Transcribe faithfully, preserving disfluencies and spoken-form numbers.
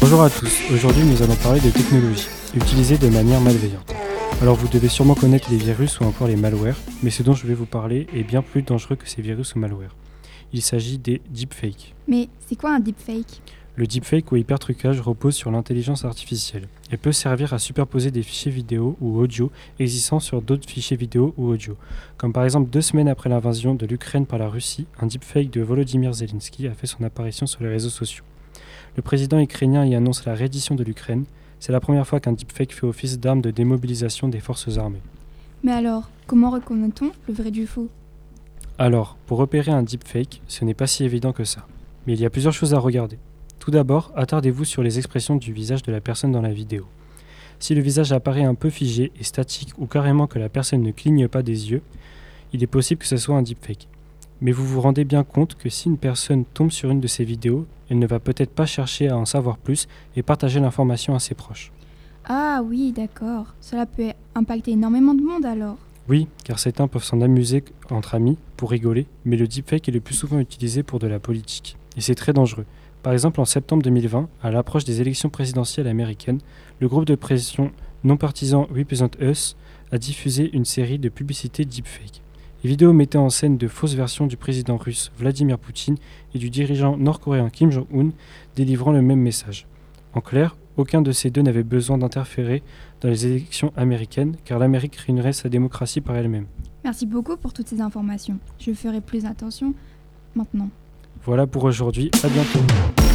Bonjour à tous, aujourd'hui nous allons parler de technologie, utilisée de manière malveillante. Alors vous devez sûrement connaître les virus ou encore les malwares, mais ce dont je vais vous parler est bien plus dangereux que ces virus ou malwares. Il s'agit des deepfakes. Mais c'est quoi un deepfake ? Le deepfake ou hypertrucage repose sur l'intelligence artificielle et peut servir à superposer des fichiers vidéo ou audio existants sur d'autres fichiers vidéo ou audio. Comme par exemple deux semaines après l'invasion de l'Ukraine par la Russie, un deepfake de Volodymyr Zelensky a fait son apparition sur les réseaux sociaux. Le président ukrainien y annonce la reddition de l'Ukraine. C'est la première fois qu'un deepfake fait office d'arme de démobilisation des forces armées. Mais alors, comment reconnaît-on le vrai du faux ? Alors, pour repérer un deepfake, ce n'est pas si évident que ça. Mais il y a plusieurs choses à regarder. Tout d'abord, attardez-vous sur les expressions du visage de la personne dans la vidéo. Si le visage apparaît un peu figé et statique ou carrément que la personne ne cligne pas des yeux, il est possible que ce soit un deepfake. Mais vous vous rendez bien compte que si une personne tombe sur une de ces vidéos, elle ne va peut-être pas chercher à en savoir plus et partager l'information à ses proches. Ah oui, d'accord. Cela peut impacter énormément de monde alors. Oui, car certains peuvent s'en amuser entre amis, pour rigoler, mais le deepfake est le plus souvent utilisé pour de la politique. Et c'est très dangereux. Par exemple, en septembre deux mille vingt, à l'approche des élections présidentielles américaines, le groupe de pression non partisan Represent Us a diffusé une série de publicités deepfake. Les vidéos mettaient en scène de fausses versions du président russe Vladimir Poutine et du dirigeant nord-coréen Kim Jong-un délivrant le même message. En clair, aucun de ces deux n'avait besoin d'interférer dans les élections américaines car l'Amérique ruinerait sa démocratie par elle-même. Merci beaucoup pour toutes ces informations. Je ferai plus attention maintenant. Voilà pour aujourd'hui, à bientôt.